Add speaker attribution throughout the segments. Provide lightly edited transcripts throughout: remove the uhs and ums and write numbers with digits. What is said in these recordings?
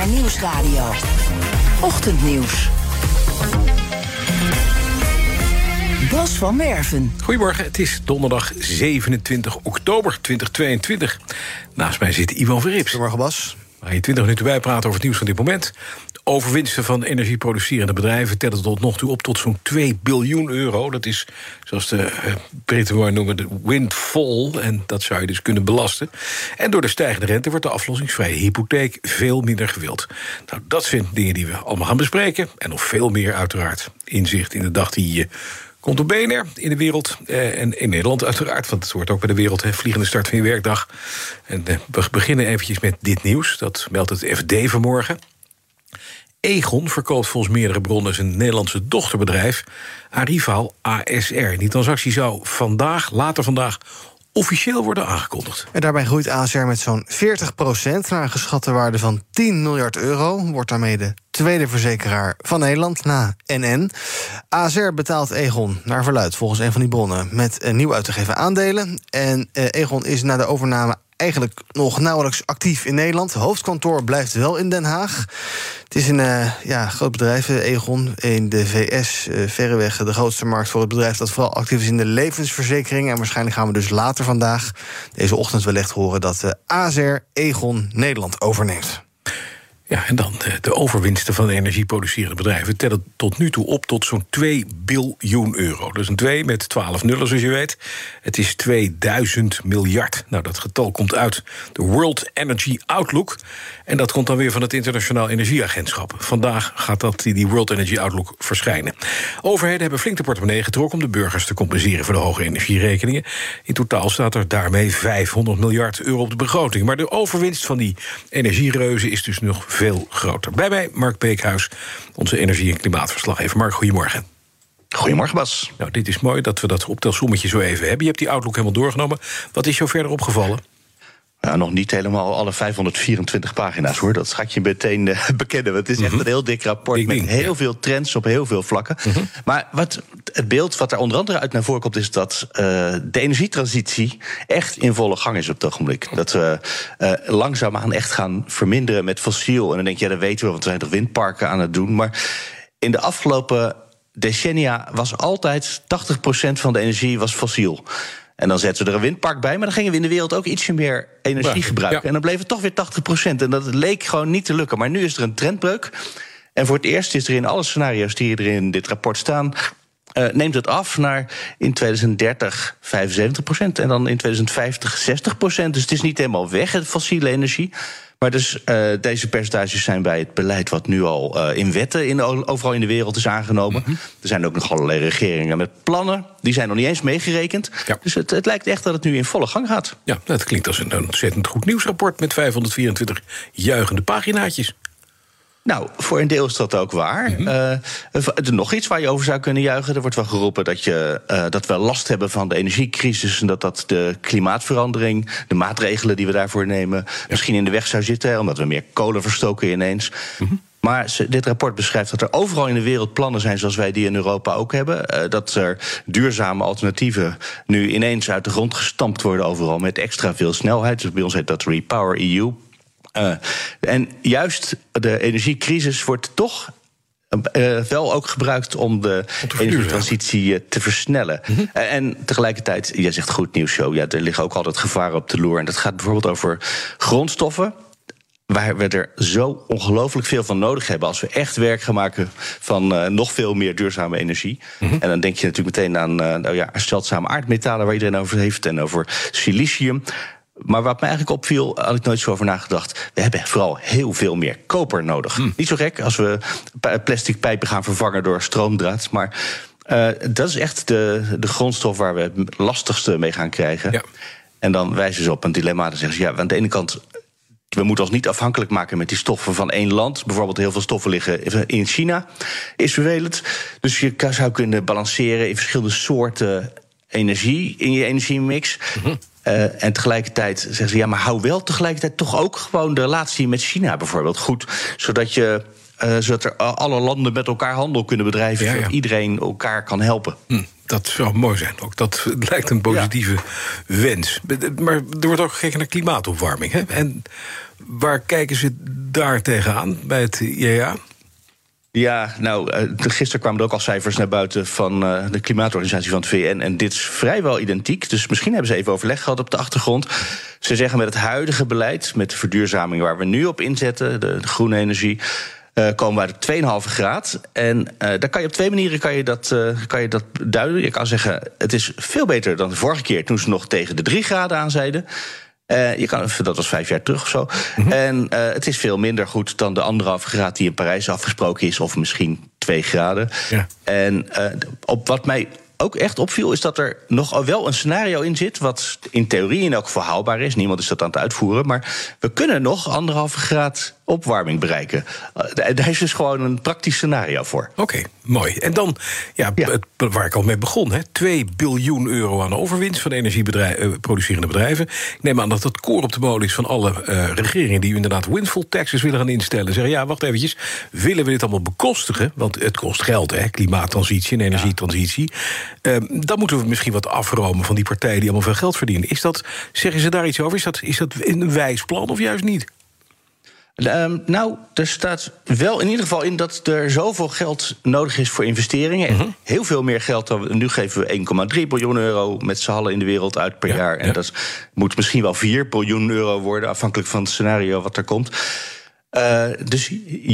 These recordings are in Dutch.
Speaker 1: BNR Nieuwsradio. Ochtendnieuws. Bas van Werven.
Speaker 2: Goedemorgen, het is donderdag 27 oktober 2022. Naast mij zit Ivan Verrips.
Speaker 3: Goedemorgen, Bas.
Speaker 2: We gaan je 20 minuten bijpraten over het nieuws van dit moment. Overwinsten van energieproducerende bedrijven tellen tot nog toe op tot zo'n 2 biljoen euro. Dat is, zoals de Britten mooi noemen, de windfall. En dat zou je dus kunnen belasten. En door de stijgende rente wordt de aflossingsvrije hypotheek veel minder gewild. Nou, dat zijn dingen die we allemaal gaan bespreken. En nog veel meer uiteraard. Inzicht in de dag die komt op BNR in de wereld en in Nederland uiteraard, want het hoort ook bij de wereld, vliegende start van je werkdag. En we beginnen eventjes met dit nieuws, dat meldt het FD vanmorgen. Egon verkoopt volgens meerdere bronnen zijn Nederlandse dochterbedrijf aan rivaal ASR. Die transactie zou later vandaag, officieel worden aangekondigd.
Speaker 3: En daarbij groeit ASR met zo'n 40% naar een geschatte waarde van 10 miljard euro. Wordt daarmee de tweede verzekeraar van Nederland na NN. ASR betaalt Egon, naar verluidt volgens een van die bronnen, met nieuw uit te geven aandelen. En Egon is na de overname eigenlijk nog nauwelijks actief in Nederland. Het hoofdkantoor blijft wel in Den Haag. Het is een groot bedrijf, Egon, in de VS. Verreweg de grootste markt voor het bedrijf dat vooral actief is in de levensverzekering. En waarschijnlijk gaan we dus later vandaag, deze ochtend wellicht horen, dat ASR Egon Nederland overneemt.
Speaker 2: Ja, en dan de overwinsten van de energieproducerende bedrijven tellen tot nu toe op tot zo'n 2 biljoen euro. Dus een 2 met 12 nullen, zoals je weet. Het is 2000 miljard. Nou, dat getal komt uit de World Energy Outlook. En dat komt dan weer van het Internationaal Energieagentschap. Vandaag gaat die World Energy Outlook verschijnen. Overheden hebben flink de portemonnee getrokken om de burgers te compenseren voor de hoge energierekeningen. In totaal staat er daarmee 500 miljard euro op de begroting. Maar de overwinst van die energiereuzen is dus nog veel groter. Bij mij Mark Beekhuis, onze energie- en klimaatverslaggever. Mark, goedemorgen.
Speaker 4: Goedemorgen, Bas.
Speaker 2: Nou, dit is mooi dat we dat optelsommetje zo even hebben. Je hebt die Outlook helemaal doorgenomen. Wat is jou verder opgevallen?
Speaker 4: Nou, nog niet helemaal alle 524 pagina's, hoor. Dat ga ik je meteen bekennen. Want het is echt een heel dik rapport met heel veel trends op heel veel vlakken. Maar het beeld wat er onder andere uit naar voren komt, is dat de energietransitie echt in volle gang is op het ogenblik. Dat we langzaamaan echt gaan verminderen met fossiel. En dan denk je, dat weten we, want we zijn toch windparken aan het doen. Maar in de afgelopen decennia was altijd 80% van de energie was fossiel. En dan zetten we er een windpark bij, maar dan gingen we in de wereld ook ietsje meer energie gebruiken. Ja. En dan bleef het toch weer 80%. En dat leek gewoon niet te lukken. Maar nu is er een trendbreuk. En voor het eerst is er in alle scenario's die er in dit rapport staan, neemt het af naar in 2030 75% en dan in 2050 60%. Dus het is niet helemaal weg, het fossiele energie. Maar dus deze percentages zijn bij het beleid wat nu al in wetten overal in de wereld is aangenomen. Er zijn ook nog allerlei regeringen met plannen. Die zijn nog niet eens meegerekend. Ja. Dus het lijkt echt dat het nu in volle gang gaat.
Speaker 2: Ja, dat klinkt als een ontzettend goed nieuwsrapport met 524 juichende paginaatjes.
Speaker 4: Nou, voor een deel is dat ook waar. Nog iets waar je over zou kunnen juichen. Er wordt wel geroepen dat we last hebben van de energiecrisis en dat de klimaatverandering, de maatregelen die we daarvoor nemen, misschien in de weg zou zitten, omdat we meer kolen verstoken ineens. Maar dit rapport beschrijft dat er overal in de wereld plannen zijn zoals wij die in Europa ook hebben. Dat er duurzame alternatieven nu ineens uit de grond gestampt worden overal met extra veel snelheid. Dus bij ons heet dat Repower EU. En juist de energiecrisis wordt toch wel ook gebruikt om de energietransitie te versnellen. En tegelijkertijd, jij zegt goed nieuws, show. Ja, er liggen ook altijd gevaren op de loer. En dat gaat bijvoorbeeld over grondstoffen, waar we er zo ongelooflijk veel van nodig hebben als we echt werk gaan maken van nog veel meer duurzame energie. En dan denk je natuurlijk meteen aan zeldzame aardmetalen waar iedereen over heeft en over silicium. Maar wat me eigenlijk opviel, had ik nooit zo over nagedacht, we hebben vooral heel veel meer koper nodig. Niet zo gek als we plastic pijpen gaan vervangen door stroomdraad, maar dat is echt de grondstof waar we het lastigste mee gaan krijgen. Ja. En dan wijzen ze op een dilemma. Dan zeggen ze, aan de ene kant, we moeten ons niet afhankelijk maken met die stoffen van één land. Bijvoorbeeld heel veel stoffen liggen in China. Is vervelend. Dus je zou kunnen balanceren in verschillende soorten energie in je energiemix. En tegelijkertijd zeggen ze, maar hou wel tegelijkertijd toch ook gewoon de relatie met China bijvoorbeeld goed. Zodat er alle landen met elkaar handel kunnen bedrijven. Zodat iedereen elkaar kan helpen.
Speaker 2: Dat zou mooi zijn. Ook dat lijkt een positieve wens. Maar er wordt ook gekeken naar klimaatopwarming. Hè? En waar kijken ze daar tegenaan bij het IEA?
Speaker 4: Ja, nou, gisteren kwamen er ook al cijfers naar buiten van de klimaatorganisatie van het VN. En dit is vrijwel identiek. Dus misschien hebben ze even overleg gehad op de achtergrond. Ze zeggen met het huidige beleid, met de verduurzaming waar we nu op inzetten, de groene energie, komen we uit 2,5 graad. En daar kan je op 2 manieren kan je dat duiden. Je kan zeggen, het is veel beter dan de vorige keer toen ze nog tegen de 3 graden aanzeiden. Dat was 5 jaar terug of zo. Mm-hmm. En het is veel minder goed dan de 1,5 graad die in Parijs afgesproken is, of misschien 2 graden. Ja. En op wat mij ook echt opviel, is dat er nog wel een scenario in zit, wat in theorie in elk geval haalbaar is. Niemand is dat aan het uitvoeren. Maar we kunnen nog 1,5 graad opwarming bereiken. Daar is dus gewoon een praktisch scenario voor.
Speaker 2: Oké, mooi. En dan, waar ik al mee begon, hè, 2 biljoen euro aan de overwinst van energieproducerende bedrijven. Ik neem aan dat het koor op de molen is van alle regeringen die inderdaad windfall taxes willen gaan instellen. Zeggen, ja, wacht eventjes, willen we dit allemaal bekostigen? Want het kost geld, hè, klimaattransitie en energietransitie. Dan moeten we misschien wat afromen van die partijen die allemaal veel geld verdienen. Zeggen ze daar iets over? Is dat een wijs plan of juist niet?
Speaker 4: Nou, er staat wel in ieder geval in dat er zoveel geld nodig is voor investeringen. Mm-hmm. Heel veel meer geld dan nu geven we 1,3 biljoen euro met z'n allen in de wereld uit per jaar. En dat moet misschien wel 4 biljoen euro worden, afhankelijk van het scenario wat er komt. Dus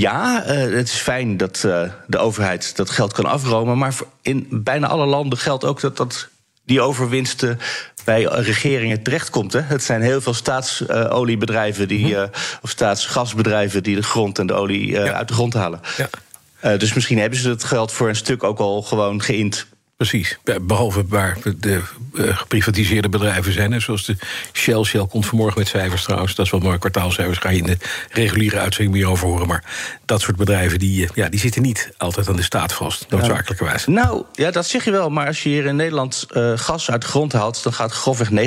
Speaker 4: het is fijn dat de overheid dat geld kan afromen. Maar in bijna alle landen geldt ook dat die overwinsten bij regeringen terechtkomt. Hè. Het zijn heel veel staatsoliebedrijven of staatsgasbedrijven die de grond en de olie uit de grond halen. Ja. Dus misschien hebben ze het geld voor een stuk ook al gewoon geïnd.
Speaker 2: Precies, behalve waar de geprivatiseerde bedrijven zijn. Hè, zoals de Shell komt vanmorgen met cijfers trouwens. Dat is wel mooi, kwartaalcijfers ga je in de reguliere uitzending meer over horen. Maar dat soort bedrijven die zitten niet altijd aan de staat vast, noodzakelijkerwijs.
Speaker 4: Nou, ja, dat zeg je wel. Maar als je hier in Nederland gas uit de grond haalt, dan gaat grofweg 90%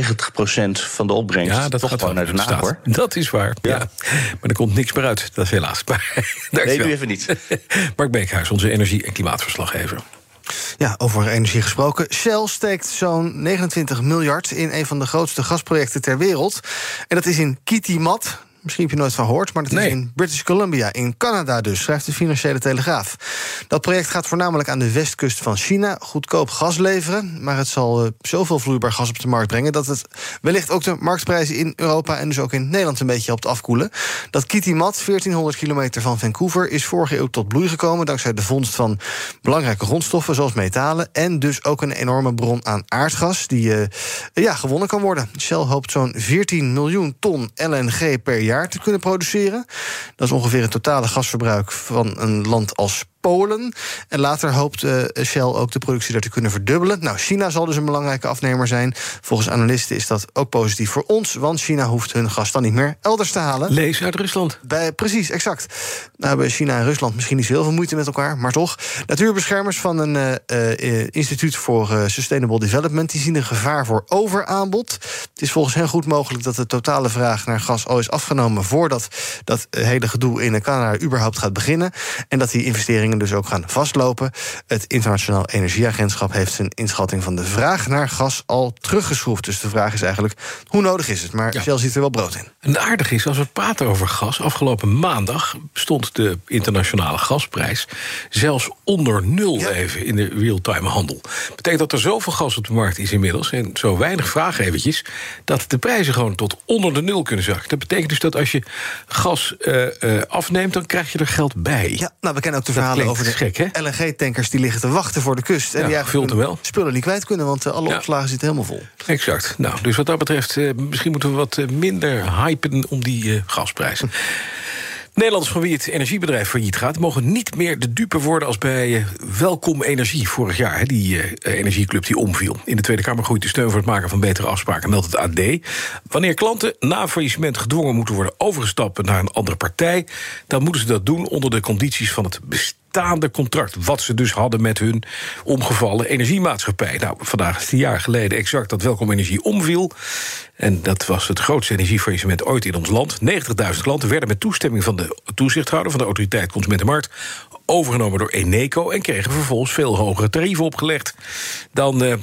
Speaker 4: van de opbrengst
Speaker 2: dat
Speaker 4: toch
Speaker 2: gaat
Speaker 4: gewoon naar de staat, hoor.
Speaker 2: Dat is waar, ja. Maar er komt niks meer uit, dat is helaas.
Speaker 4: Nee, nu even niet.
Speaker 2: Mark Beekhuis, onze energie- en klimaatverslaggever.
Speaker 3: Ja, over energie gesproken. Shell steekt zo'n 29 miljard in een van de grootste gasprojecten ter wereld. En dat is in Kitimat. Misschien heb je nooit van gehoord, maar dat is in British Columbia, in Canada dus, schrijft de Financiële Telegraaf. Dat project gaat voornamelijk aan de westkust van China goedkoop gas leveren, maar het zal zoveel vloeibaar gas op de markt brengen dat het wellicht ook de marktprijzen in Europa en dus ook in Nederland een beetje helpt afkoelen. Dat Kitimat, 1400 kilometer van Vancouver, is vorige eeuw tot bloei gekomen dankzij de vondst van belangrijke grondstoffen zoals metalen en dus ook een enorme bron aan aardgas die gewonnen kan worden. Shell hoopt zo'n 14 miljoen ton LNG per jaar te kunnen produceren. Dat is ongeveer het totale gasverbruik van een land als Polen. En later hoopt Shell ook de productie daar te kunnen verdubbelen. Nou, China zal dus een belangrijke afnemer zijn. Volgens analisten is dat ook positief voor ons, want China hoeft hun gas dan niet meer elders te halen.
Speaker 2: Lees uit Rusland.
Speaker 3: Precies, exact. Nou hebben China en Rusland misschien niet zo heel veel moeite met elkaar, maar toch. Natuurbeschermers van een instituut voor Sustainable Development die zien een gevaar voor overaanbod. Het is volgens hen goed mogelijk dat de totale vraag naar gas al is afgenomen voordat dat hele gedoe in Canada überhaupt gaat beginnen. En dat die investeringen dus ook gaan vastlopen. Het Internationaal Energieagentschap heeft zijn inschatting van de vraag naar gas al teruggeschroefd. Dus de vraag is eigenlijk, hoe nodig is het? Maar Shell ziet er wel brood in.
Speaker 2: En aardig is, als we praten over gas, afgelopen maandag stond de internationale gasprijs zelfs onder 0 even in de real-time handel. Dat betekent dat er zoveel gas op de markt is inmiddels en zo weinig vraag eventjes, dat de prijzen gewoon tot onder de 0 kunnen zakken. Dat betekent dus dat als je gas afneemt, dan krijg je er geld bij.
Speaker 3: Ja, nou, we kennen ook de verhalen over de LNG-tankers die liggen te wachten voor de kust. En die eigenlijk spullen niet kwijt kunnen, want alle opslagen zitten helemaal vol.
Speaker 2: Exact. Nou, dus wat dat betreft, misschien moeten we wat minder hypen om die gasprijs. Nederlanders van wie het energiebedrijf failliet gaat, mogen niet meer de dupe worden als bij Welkom Energie vorig jaar. Die energieclub die omviel. In de Tweede Kamer groeit de steun voor het maken van betere afspraken, meldt het AD. Wanneer klanten na faillissement gedwongen moeten worden overgestapt naar een andere partij, dan moeten ze dat doen onder de condities van het bestaande contract, wat ze dus hadden met hun omgevallen energiemaatschappij. Nou, vandaag is het 10 jaar geleden exact dat Welkom Energie omviel. En dat was het grootste energiefaillissement ooit in ons land. 90.000 klanten werden met toestemming van de toezichthouder, van de Autoriteit Consumentenmarkt, overgenomen door Eneco en kregen vervolgens veel hogere tarieven opgelegd dan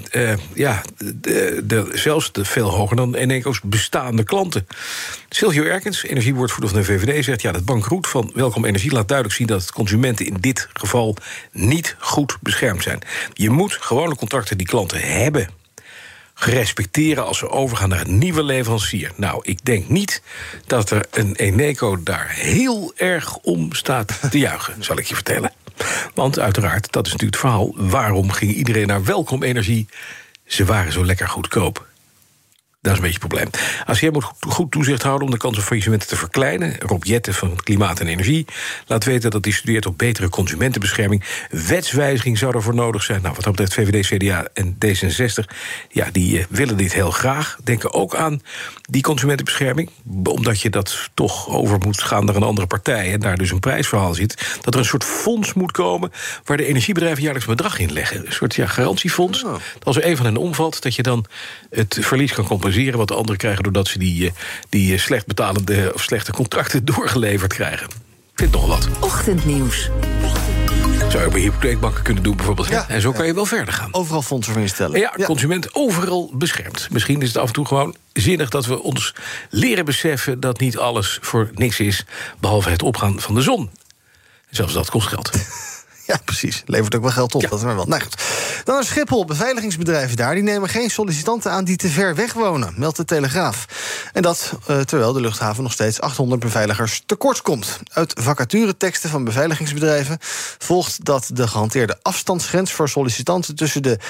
Speaker 2: zelfs veel hoger dan Eneco's bestaande klanten. Silvio Erkens, energiewoordvoerder van de VVD, zegt: het bankroet van Welkom Energie laat duidelijk zien dat consumenten in dit geval niet goed beschermd zijn. Je moet gewone contracten die klanten hebben gerespecteren als ze overgaan naar een nieuwe leverancier. Nou, ik denk niet dat er een Eneco daar heel erg om staat te juichen, zal ik je vertellen. Want uiteraard, dat is natuurlijk het verhaal, waarom ging iedereen naar Welkom Energie? Ze waren zo lekker goedkoop. Dat is een beetje het probleem. ACM moet goed toezicht houden om de kans op faillissementen te verkleinen. Rob Jetten van Klimaat en Energie laat weten dat hij studeert op betere consumentenbescherming. Wetswijziging zou ervoor nodig zijn. Nou, wat dat betreft VVD, CDA en D66, die willen dit heel graag. Denken ook aan die consumentenbescherming, omdat je dat toch over moet gaan naar een andere partij en daar dus een prijsverhaal zit. Dat er een soort fonds moet komen waar de energiebedrijven jaarlijks een bedrag in leggen. Een soort garantiefonds. Dat als er een van hen omvalt, dat je dan het verlies kan compenseren wat de anderen krijgen doordat ze die slecht betalende of slechte contracten doorgeleverd krijgen. Vindt nog wat.
Speaker 1: Ochtendnieuws.
Speaker 2: Zou je bij hypotheekbanken kunnen doen bijvoorbeeld. Ja, en zo kan je wel verder gaan.
Speaker 3: Overal fondsen voor instellen.
Speaker 2: Ja, consument overal beschermd. Misschien is het af en toe gewoon zinnig dat we ons leren beseffen dat niet alles voor niks is, behalve het opgaan van de zon. Zelfs dat kost geld.
Speaker 3: Ja, precies. Levert ook wel geld op.
Speaker 2: Ja.
Speaker 3: Dat is maar wel. Nou goed. Dan naar Schiphol. Beveiligingsbedrijven daar die nemen geen sollicitanten aan die te ver weg wonen, meldt de Telegraaf. En dat terwijl de luchthaven nog steeds 800 beveiligers tekort komt. Uit vacatureteksten van beveiligingsbedrijven volgt dat de gehanteerde afstandsgrens voor sollicitanten tussen de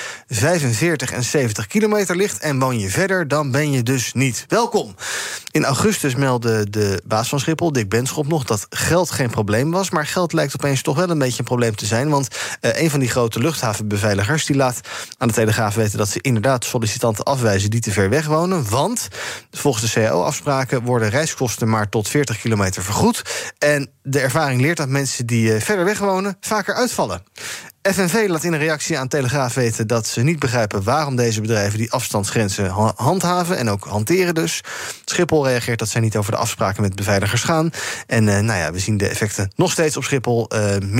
Speaker 3: 45 en 70 kilometer ligt. En woon je verder, dan ben je dus niet welkom. In augustus meldde de baas van Schiphol, Dick Benschop, nog dat geld geen probleem was. Maar geld lijkt opeens toch wel een beetje een probleem te zijn. Want een van die grote luchthavenbeveiligers die laat aan de Telegraaf weten dat ze inderdaad sollicitanten afwijzen die te ver weg wonen. Want volgens de CAO-afspraken worden reiskosten maar tot 40 kilometer vergoed. En de ervaring leert dat mensen die verder weg wonen vaker uitvallen. FNV laat in een reactie aan Telegraaf weten dat ze niet begrijpen waarom deze bedrijven die afstandsgrenzen handhaven en ook hanteren dus. Schiphol reageert dat zij niet over de afspraken met beveiligers gaan. En we zien de effecten nog steeds op Schiphol.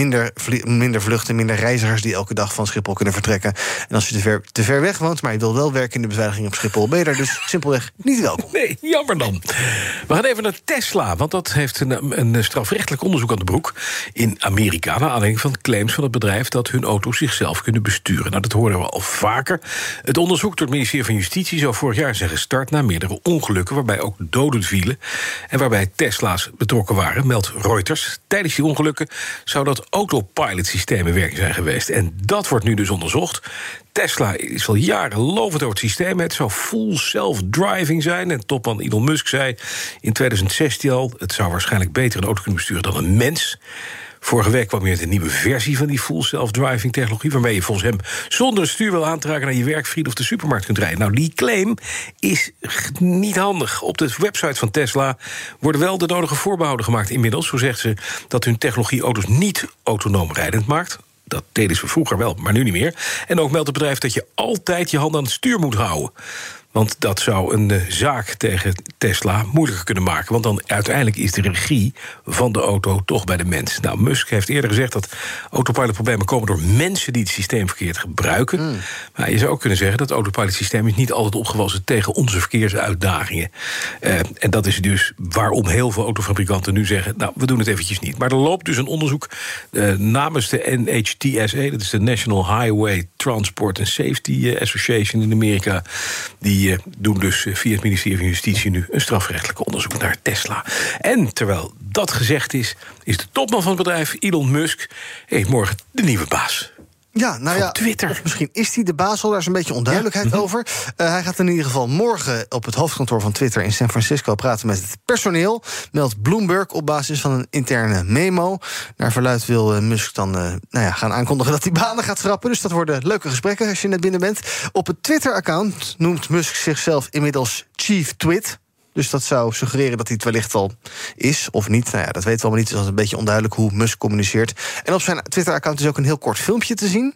Speaker 3: Minder vluchten, minder reizigers die elke dag van Schiphol kunnen vertrekken. En als je te ver weg woont, maar je wil wel werken in de beveiliging op Schiphol, ben je daar dus simpelweg niet welkom.
Speaker 2: Nee, jammer dan. We gaan even naar Tesla, want dat heeft een strafrechtelijk onderzoek aan de broek in Amerika, naar aanleiding van claims van het bedrijf dat hun auto's zichzelf kunnen besturen. Nou, dat horen we al vaker. Het onderzoek door het ministerie van Justitie zou vorig jaar zijn gestart na meerdere ongelukken, waarbij ook doden vielen en waarbij Tesla's betrokken waren, meldt Reuters. Tijdens die ongelukken zou dat autopilot-systeem in werking zijn geweest. En dat wordt nu dus onderzocht. Tesla is al jaren lovend over het systeem. Het zou full self-driving zijn. En topman Elon Musk zei in 2016 al, het zou waarschijnlijk beter een auto kunnen besturen dan een mens. Vorige week kwam je met een nieuwe versie van die full self-driving technologie, waarmee je volgens hem zonder het stuur wil aantraken naar je werk, vriend of de supermarkt kunt rijden. Nou, die claim is niet handig. Op de website van Tesla worden wel de nodige voorbehouden gemaakt inmiddels. Zo zegt ze dat hun technologie auto's niet autonoom rijdend maakt. Dat deden ze vroeger wel, maar nu niet meer. En ook meldt het bedrijf dat je altijd je hand aan het stuur moet houden. Want dat zou een zaak tegen Tesla moeilijker kunnen maken. Want dan uiteindelijk is de regie van de auto toch bij de mens. Nou, Musk heeft eerder gezegd dat autopilotproblemen komen door mensen die het systeem verkeerd gebruiken. Maar je zou ook kunnen zeggen dat het autopilotsysteem is niet altijd opgewassen tegen onze verkeersuitdagingen. En dat is dus waarom heel veel autofabrikanten nu zeggen, nou, we doen het eventjes niet. Maar er loopt dus een onderzoek namens de NHTSA, dat is de National Highway Transport and Safety Association in Amerika. Die doen dus via het ministerie van Justitie nu een strafrechtelijk onderzoek naar Tesla. En terwijl dat gezegd is de topman van het bedrijf, Elon Musk, heeft morgen de nieuwe baas.
Speaker 3: Ja, nou ja,
Speaker 2: Twitter.
Speaker 3: Of misschien is hij de baas al, daar is een beetje onduidelijkheid over. Hij gaat in ieder geval morgen op het hoofdkantoor van Twitter in San Francisco praten met het personeel, meldt Bloomberg op basis van een interne memo. Naar verluidt wil Musk dan gaan aankondigen dat hij banen gaat schrappen. Dus dat worden leuke gesprekken als je net binnen bent. Op het Twitter-account noemt Musk zichzelf inmiddels Chief Twit. Dus dat zou suggereren dat hij het wellicht al is of niet. Nou ja, dat weten we allemaal niet. Dus dat is een beetje onduidelijk hoe Musk communiceert. En op zijn Twitter-account is ook een heel kort filmpje te zien.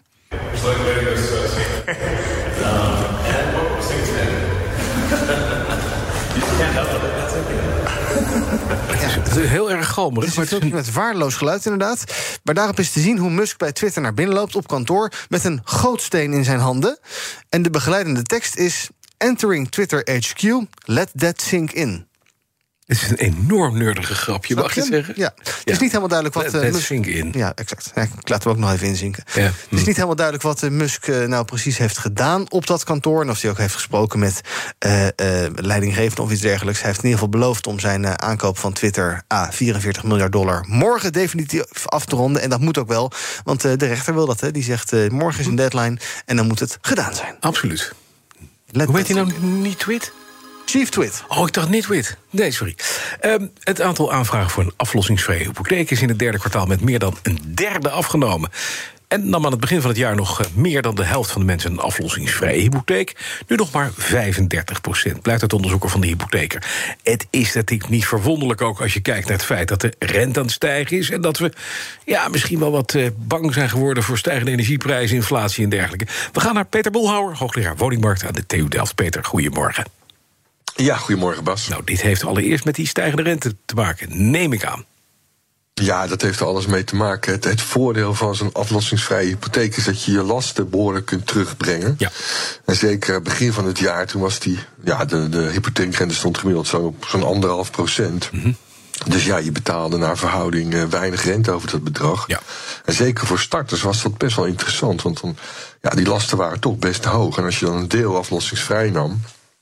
Speaker 2: Het is heel erg galmerig.
Speaker 3: Het is een filmpje met waardeloos geluid inderdaad. Maar daarop is te zien hoe Musk bij Twitter naar binnen loopt op kantoor met een gootsteen in zijn handen. En de begeleidende tekst is: Entering Twitter HQ, let that sink in.
Speaker 2: Het is een enorm nerdige grapje, mag je het zeggen?
Speaker 3: Ja. Het is niet helemaal duidelijk wat
Speaker 2: Musk... in.
Speaker 3: Ja, exact. Ja, ik laat hem ook nog even inzinken.
Speaker 2: Ja.
Speaker 3: Het is niet helemaal duidelijk wat Musk nou precies heeft gedaan op dat kantoor. En of hij ook heeft gesproken met leidinggevenden of iets dergelijks. Hij heeft in ieder geval beloofd om zijn aankoop van Twitter $44 miljard morgen definitief af te ronden. En dat moet ook wel, want de rechter wil dat. Hè. Die zegt morgen is een deadline en dan moet het gedaan zijn.
Speaker 2: Absoluut. Hoe heet hij nou niet Twit?
Speaker 3: Chief Twit.
Speaker 2: Oh, ik dacht Nitwit. Nee, sorry. Het aantal aanvragen voor een aflossingsvrije hypotheek is in het derde kwartaal met meer dan een derde afgenomen. En nam aan het begin van het jaar nog meer dan de helft van de mensen een aflossingsvrije hypotheek. Nu nog maar 35%, blijkt uit onderzoeker van de hypotheker. Het is natuurlijk niet verwonderlijk ook als je kijkt naar het feit dat de rente aan het stijgen is. En dat we misschien wel wat bang zijn geworden voor stijgende energieprijzen, inflatie en dergelijke. We gaan naar Peter Boelhouwer, hoogleraar woningmarkt aan de TU Delft. Peter, goedemorgen.
Speaker 5: Ja, goedemorgen Bas.
Speaker 2: Nou, dit heeft allereerst met die stijgende rente te maken, neem ik aan.
Speaker 5: Ja, dat heeft er alles mee te maken. Het voordeel van zo'n aflossingsvrije hypotheek is dat je je lasten behoorlijk kunt terugbrengen. Ja. En zeker begin van het jaar, toen was de hypotheekrente stond gemiddeld op zo'n 1,5%. Mm-hmm. Dus ja, je betaalde naar verhouding weinig rente over dat bedrag. Ja. En zeker voor starters was dat best wel interessant, want dan, die lasten waren toch best hoog. En als je dan een deel aflossingsvrij nam,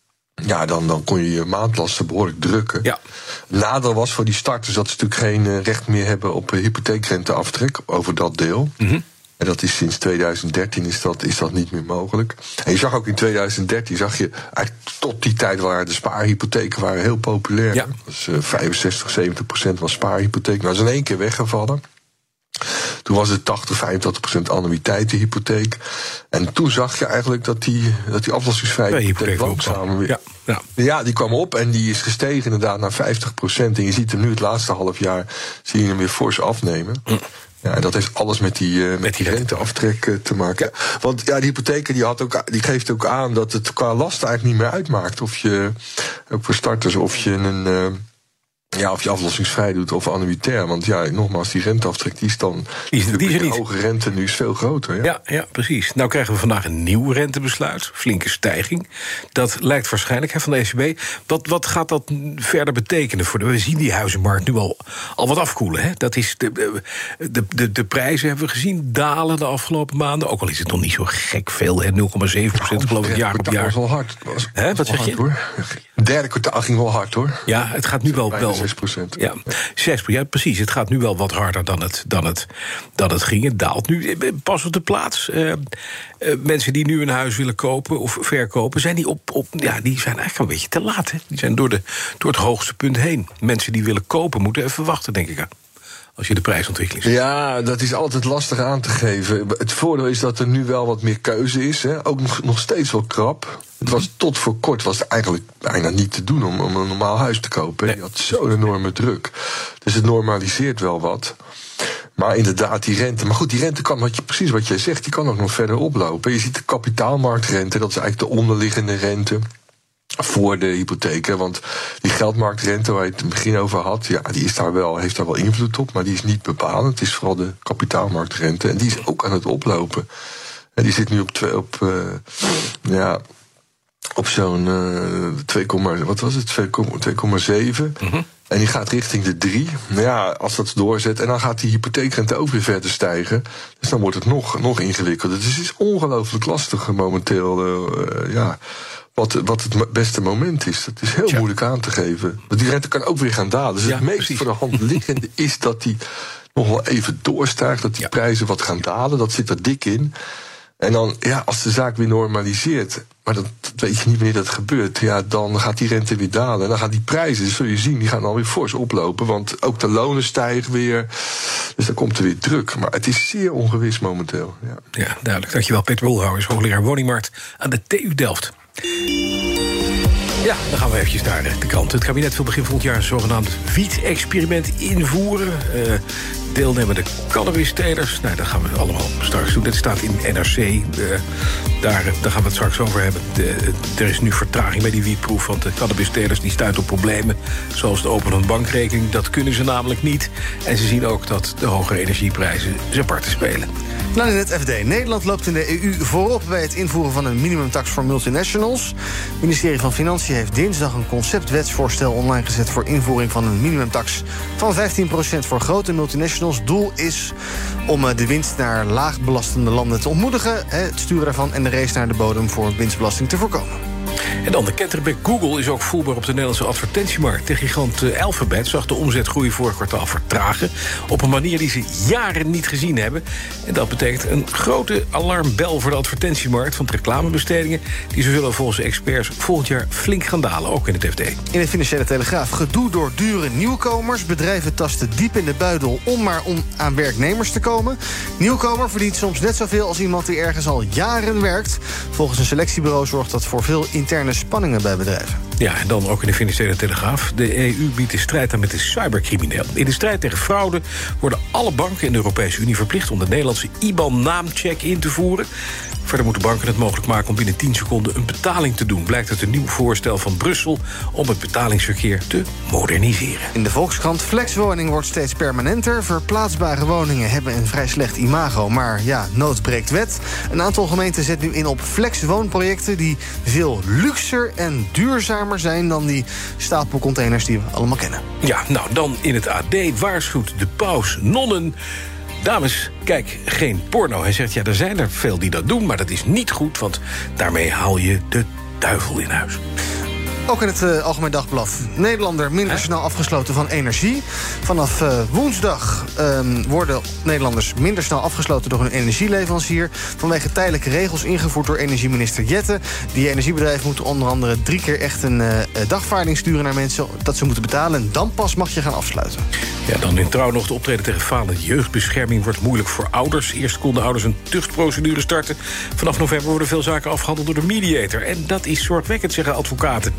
Speaker 5: dan kon je je maandlasten behoorlijk drukken. Ja. Nadeel was voor die starters dat ze natuurlijk geen recht meer hebben op hypotheekrenteaftrek over dat deel. Mm-hmm. En dat is sinds 2013 is dat niet meer mogelijk. En je zag ook in 2013, eigenlijk tot die tijd waren de spaarhypotheken waren heel populair. Ja. Dus 65-70% was spaarhypotheek. Nou, dat is in één keer weggevallen. Toen was het 80-85% annuïteitenhypotheek. En toen zag je eigenlijk dat die aflossingsvrije hypotheek langzaam weer... Ja, die kwam op en die is gestegen inderdaad naar 50%. En je ziet hem nu het laatste half jaar, zie je hem weer fors afnemen. Ja, en dat heeft alles met die renteaftrek te maken. Ja. Want die hypotheker die geeft ook aan dat het qua last eigenlijk niet meer uitmaakt. Of je, ook voor starters, of je of je aflossingsvrij doet of annuitair. Want nogmaals, die renteaftrek die is dan... Die hoge rente nu is veel groter.
Speaker 2: Ja, precies. Nou krijgen we vandaag een nieuw rentebesluit. Flinke stijging. Dat lijkt waarschijnlijk van de ECB. Wat gaat dat verder betekenen? We zien die huizenmarkt nu al wat afkoelen. Hè? Dat is de prijzen hebben we gezien dalen de afgelopen maanden. Ook al is het nog niet zo gek veel. 0,7% geloof ik jaar op jaar.
Speaker 5: Dat was wel hard.
Speaker 2: Wat zeg je?
Speaker 5: Hoor. Het derde kwartaal ging wel hard, hoor.
Speaker 2: Ja, het gaat nu wel 6%. Ja, 6%, precies. Het gaat nu wel wat harder dan het ging. Het daalt nu. Pas op de plaats. Mensen die nu een huis willen kopen of verkopen, zijn die die zijn eigenlijk een beetje te laat. Hè? Die zijn door het hoogste punt heen. Mensen die willen kopen moeten even wachten, denk ik. Als je de prijsontwikkeling ziet.
Speaker 5: Ja, dat is altijd lastig aan te geven. Het voordeel is dat er nu wel wat meer keuze is. Hè. Ook nog steeds wel krap. Het was tot voor kort eigenlijk bijna niet te doen om een normaal huis te kopen. Nee. Je had zo'n enorme druk. Dus het normaliseert wel wat. Maar inderdaad, die rente. Maar goed, die rente kan, precies wat jij zegt, die kan ook nog verder oplopen. Je ziet de kapitaalmarktrente, dat is eigenlijk de onderliggende rente voor de hypotheken. Want die geldmarktrente waar je het in het begin over had, die is heeft daar wel invloed op, maar die is niet bepalend. Het is vooral de kapitaalmarktrente. En die is ook aan het oplopen. En die zit nu op zo'n 2,7. Mm-hmm. En die gaat richting de 3. Nou ja, als dat doorzet. En dan gaat die hypotheekrente ook weer verder stijgen. Dus dan wordt het nog ingewikkelder. Dus het is ongelooflijk lastig momenteel. Wat het beste moment is. Dat is heel moeilijk aan te geven. Want die rente kan ook weer gaan dalen. Dus het meest voor de hand liggende is dat die nog wel even doorstijgt. Dat die prijzen wat gaan dalen. Dat zit er dik in. En dan, als de zaak weer normaliseert, maar dat weet je niet wanneer dat gebeurt, dan gaat die rente weer dalen. En dan gaan die prijzen, zul je zien, die gaan dan weer fors oplopen. Want ook de lonen stijgen weer. Dus dan komt er weer druk. Maar het is zeer ongewis momenteel.
Speaker 2: Ja, duidelijk. Dankjewel, Peter Boelhouwer, hoogleraar woningmarkt aan de TU Delft. Ja, dan gaan we eventjes naar de kant. Het kabinet wil begin volgend jaar een zogenaamd wiet-experiment invoeren. deelnemende cannabis-telers. Nou, dat gaan we allemaal straks doen. Dit staat in NRC. Daar gaan we het straks over hebben. Er is nu vertraging bij die wietproef, want de cannabis-telers die stuiten op problemen, zoals het openen van een bankrekening. Dat kunnen ze namelijk niet. En ze zien ook dat de hogere energieprijzen zijn parten spelen.
Speaker 3: Dan in het FD. Nederland loopt in de EU voorop bij het invoeren van een minimumtax voor multinationals. Het ministerie van Financiën heeft dinsdag een conceptwetsvoorstel online gezet voor invoering van een minimumtax van 15% voor grote multinationals. Doel is om de winst naar laagbelastende landen te ontmoedigen, het sturen daarvan en de race naar de bodem voor winstbelasting te voorkomen.
Speaker 2: En dan de ketterbek Google is ook voelbaar op de Nederlandse advertentiemarkt. De gigant Alphabet zag de omzetgroei vorig kwartaal vertragen op een manier die ze jaren niet gezien hebben. En dat betekent een grote alarmbel voor de advertentiemarkt, want reclamebestedingen die zullen volgens experts volgend jaar flink gaan dalen, ook in het FD.
Speaker 3: In de Financiële Telegraaf: gedoe door dure nieuwkomers. Bedrijven tasten diep in de buidel om aan werknemers te komen. Nieuwkomer verdient soms net zoveel als iemand die ergens al jaren werkt. Volgens een selectiebureau zorgt dat voor veel interne spanningen bij bedrijven.
Speaker 2: Ja, en dan ook in de Financiële Telegraaf. De EU biedt de strijd aan met de cybercrimineel. In de strijd tegen fraude worden alle banken in de Europese Unie verplicht om de Nederlandse IBAN-naamcheck in te voeren. Verder moeten banken het mogelijk maken om binnen 10 seconden een betaling te doen. Blijkt uit een nieuw voorstel van Brussel om het betalingsverkeer te moderniseren.
Speaker 3: In de Volkskrant: flexwoning wordt steeds permanenter. Verplaatsbare woningen hebben een vrij slecht imago, maar ja, nood breekt wet. Een aantal gemeenten zet nu in op flexwoonprojecten die veel luxer en duurzamer zijn dan die stapelcontainers die we allemaal kennen.
Speaker 2: Ja, nou dan in het AD waarschuwt de paus nonnen: dames, kijk geen porno. Hij zegt, ja, er zijn er veel die dat doen, maar dat is niet goed, want daarmee haal je de duivel in huis.
Speaker 3: Ook in het Algemeen Dagblad: Nederlander minder snel afgesloten van energie. Vanaf woensdag worden Nederlanders minder snel afgesloten door hun energieleverancier, vanwege tijdelijke regels ingevoerd door energieminister Jette. Die energiebedrijven moeten onder andere 3 keer echt een dagvaarding sturen naar mensen dat ze moeten betalen, en dan pas mag je gaan afsluiten.
Speaker 2: Ja, dan in Trouw nog: de optreden tegen falende jeugdbescherming wordt moeilijk voor ouders. Eerst konden ouders een tuchtprocedure starten. Vanaf november worden veel zaken afgehandeld door de mediator. En dat is zorgwekkend, zeggen advocaten.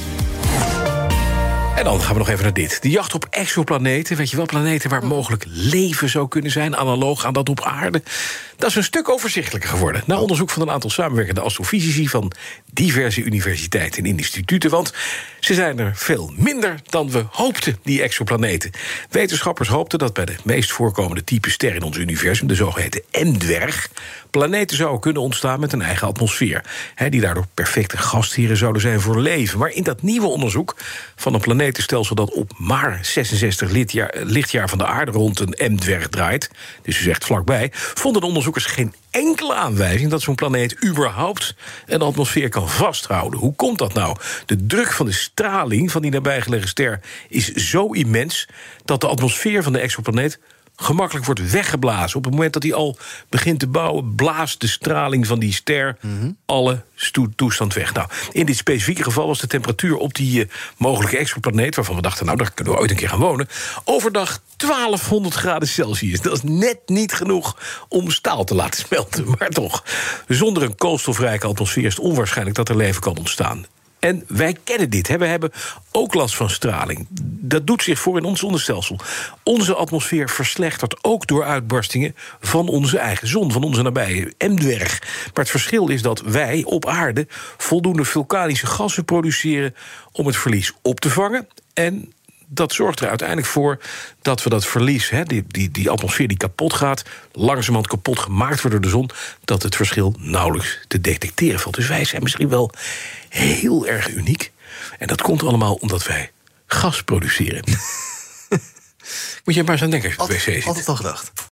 Speaker 2: En dan gaan we nog even naar dit. De jacht op exoplaneten, weet je wel, planeten waar mogelijk leven zou kunnen zijn, analoog aan dat op aarde. Dat is een stuk overzichtelijker geworden, na onderzoek van een aantal samenwerkende astrofysici van diverse universiteiten en instituten. Want ze zijn er veel minder dan we hoopten, die exoplaneten. Wetenschappers hoopten dat bij de meest voorkomende type ster in ons universum, de zogeheten M-dwerg, planeten zouden kunnen ontstaan met een eigen atmosfeer, die daardoor perfecte gastheren zouden zijn voor leven. Maar in dat nieuwe onderzoek van een planetenstelsel dat op maar 66 lichtjaar van de aarde rond een M-dwerg draait, dus u zegt vlakbij, vonden de onderzoekers geen enkele aanwijzing dat zo'n planeet überhaupt een atmosfeer kan vasthouden. Hoe komt dat nou? De druk van de straling van die nabijgelegen ster is zo immens dat de atmosfeer van de exoplaneet gemakkelijk wordt weggeblazen. Op het moment dat hij al begint te bouwen, blaast de straling van die ster alle toestand weg. Nou, in dit specifieke geval was de temperatuur op die mogelijke exoplaneet, waarvan we dachten, nou, daar kunnen we ooit een keer gaan wonen, overdag 1200 graden Celsius. Dat is net niet genoeg om staal te laten smelten, maar toch. Zonder een koolstofrijke atmosfeer is het onwaarschijnlijk dat er leven kan ontstaan. En wij kennen dit. We hebben ook last van straling. Dat doet zich voor in ons zonnestelsel. Onze atmosfeer verslechtert ook door uitbarstingen van onze eigen zon, van onze nabije M-dwerg. Maar het verschil is dat wij op aarde voldoende vulkanische gassen produceren om het verlies op te vangen. En dat zorgt er uiteindelijk voor dat we dat verlies, die atmosfeer die kapot gaat, langzamerhand kapot gemaakt wordt door de zon, dat het verschil nauwelijks te detecteren valt. Dus wij zijn misschien wel heel erg uniek. En dat komt allemaal omdat wij gas produceren. Moet je maar eens aan denken als je op wc zit.
Speaker 3: Altijd al gedacht.